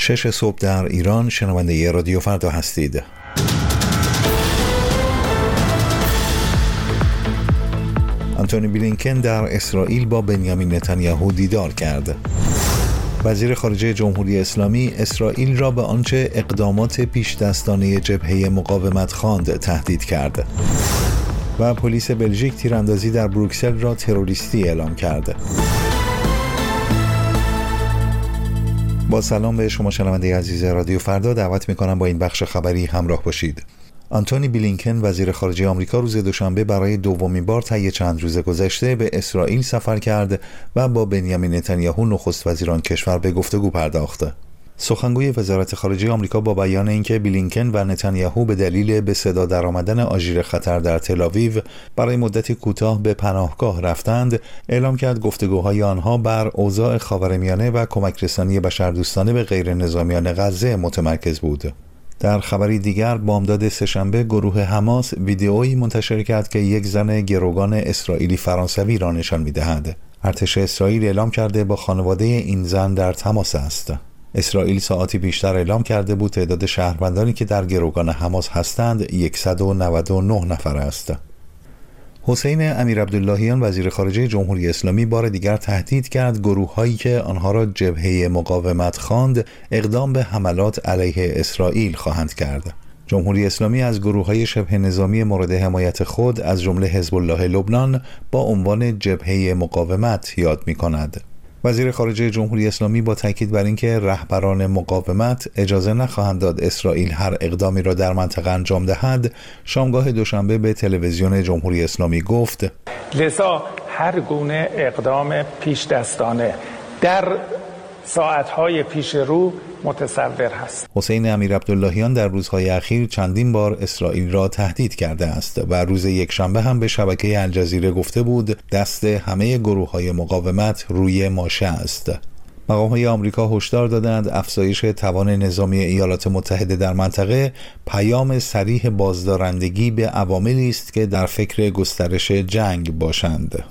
6 صبح در ایران. شنونده رادیو فردا هستید. آنتونی بلینکن در اسرائیل با بنیامین نتانیاهو دیدار کرد. وزیر خارجه جمهوری اسلامی اسرائیل را به آنچه اقدامات پیش دستانه جبهه مقاومت خواند تهدید کرد. و پلیس بلژیک تیراندازی در بروکسل را تروریستی اعلام کرد. با سلام به شما شنونده عزیز رادیو فردا، دعوت می‌کنم با این بخش خبری همراه باشید. آنتونی بلینکن وزیر خارجه آمریکا روز دوشنبه برای دومین بار طی چند روز گذشته به اسرائیل سفر کرد و با بنیامین نتانیاهو نخست وزیر آن کشور به گفتگو پرداخت. سخنگوی وزارت خارجه آمریکا با بیان اینکه بلینکن و نتانیاهو به دلیل به صدا درآمدن آژیر خطر در تل‌آویو برای مدتی کوتاه به پناهگاه رفتند، اعلام کرد گفتگوهای آنها بر اوضاع خاورمیانه و کمک رسانی بشردوستانه به غیر نظامیان غزه متمرکز بود. در خبری دیگر، بامداد سه‌شنبه گروه حماس ویدئویی منتشر کرد که یک زن گروگان اسرائیلی فرانسوی را نشان می‌دهد. ارتش اسرائیل اعلام کرده با خانواده این زن در تماس است. اسرائیل ساعتی پیشتر اعلام کرده بود تعداد شهروندانی که در گروگان حماس هستند 199 نفر است. حسین امیرعبداللهیان وزیر خارجه جمهوری اسلامی بار دیگر تهدید کرد گروه‌هایی که آنها را جبهه مقاومت خواند اقدام به حملات علیه اسرائیل خواهند کرد. جمهوری اسلامی از گروه‌های شبه نظامی مورد حمایت خود از جمله حزب الله لبنان با عنوان جبهه مقاومت یاد می‌کند. وزیر خارجه جمهوری اسلامی با تاکید بر اینکه رهبران مقاومت اجازه نخواهند داد اسرائیل هر اقدامی را در منطقه انجام دهد، شامگاه دوشنبه به تلویزیون جمهوری اسلامی گفت: لذا هر گونه اقدام پیش دستانه در ساعتهای پیش رو متصور هست. حسین امیرعبداللهیان در روزهای اخیر چندین بار اسرائیل را تهدید کرده است و روز یکشنبه هم به شبکه الجزیره گفته بود دست همه گروه‌های مقاومت روی ماشه است. مقام‌های آمریکا هشدار دادند افزایش توان نظامی ایالات متحده در منطقه پیام صریح بازدارندگی به عواملی است که در فکر گسترش جنگ باشند.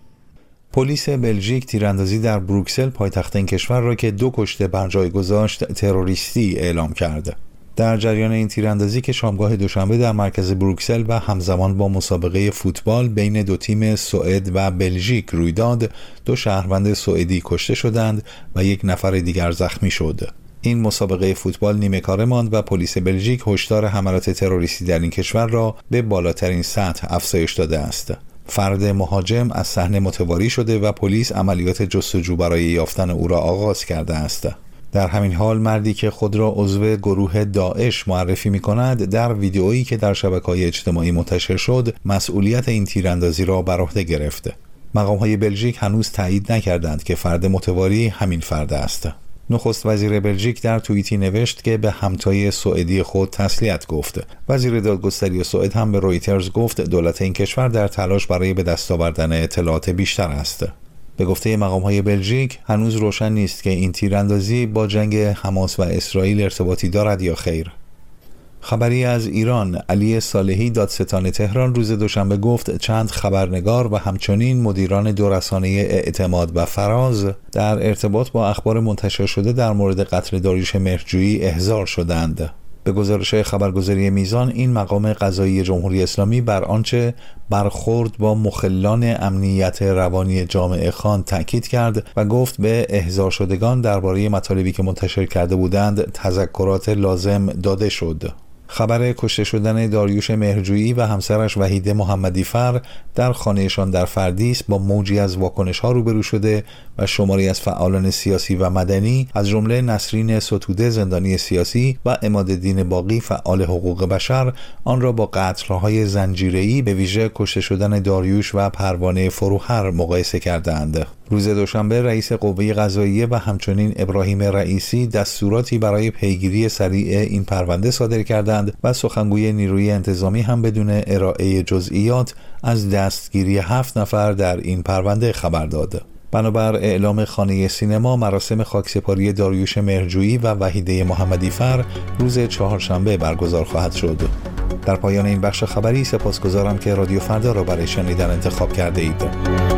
پلیس بلژیک تیراندازی در بروکسل پایتخت این کشور را که 2 کشته بر جای گذاشت تروریستی اعلام کرد. در جریان این تیراندازی که شامگاه دوشنبه در مرکز بروکسل و همزمان با مسابقه فوتبال بین 2 تیم سوئد و بلژیک روی داد، 2 شهروند سوئدی کشته شدند و 1 نفر دیگر زخمی شد. این مسابقه فوتبال نیمه کاره ماند و پلیس بلژیک هشدار حملات تروریستی در این کشور را به بالاترین سطح افزایش داده است. فرد مهاجم از صحنه متواری شده و پلیس عملیات جستجو برای یافتن او را آغاز کرده است. در همین حال مردی که خود را عضو گروه داعش معرفی می‌کند در ویدئویی که در شبکه‌های اجتماعی منتشر شد مسئولیت این تیراندازی را بر عهده گرفت. مقام‌های بلژیک هنوز تایید نکردند که فرد متواری همین فرد است. نخست وزیر بلژیک در توییتی نوشت که به همتای سوئدی خود تسلیت گفت. وزیر دادگستری سوئد هم به رویترز گفت دولت این کشور در تلاش برای به دست آوردن اطلاعات بیشتر است. به گفته مقام‌های بلژیک هنوز روشن نیست که این تیراندازی با جنگ حماس و اسرائیل ارتباطی دارد یا خیر. خبری از ایران، علی صالحی دادستان تهران روز دوشنبه گفت چند خبرنگار و همچنین مدیران 2 رسانه اعتماد و فراز در ارتباط با اخبار منتشر شده در مورد قتل داریوش مهرجویی احضار شدند. به گزارش خبرگزاری میزان، این مقام قضایی جمهوری اسلامی بر آنچه برخورد با مخلان امنیت روانی جامعه خان تاکید کرد و گفت به احضار شدگان درباره مطالبی که منتشر کرده بودند تذکرات لازم داده شد. خبر کشته شدن داریوش مهرجویی و همسرش وحیده محمدی‌فر در خانه‌شان در فردیس با موجی از واکنش‌ها روبرو شده و شماری از فعالان سیاسی و مدنی از جمله نسرین ستوده زندانی سیاسی و عمادالدین باقی فعال حقوق بشر آن را با قتل‌های زنجیره‌ای به ویژه کشته شدن داریوش و پروانه فروهر مقایسه کردند. روز دوشنبه رئیس قوه قضاییه و همچنین ابراهیم رئیسی دستوراتی برای پیگیری سریع این پرونده صادر کردند و سخنگوی نیروی انتظامی هم بدون ارائه جزئیات از دستگیری 7 نفر در این پرونده خبر داد. بنابر اعلام خانه سینما، مراسم خاکسپاری داریوش مهرجویی و وحیده محمدی‌فر روز چهارشنبه برگزار خواهد شد. در پایان این بخش خبری سپاسگزارم که رادیو فردا را برای شنیدن انتخاب کرده اید.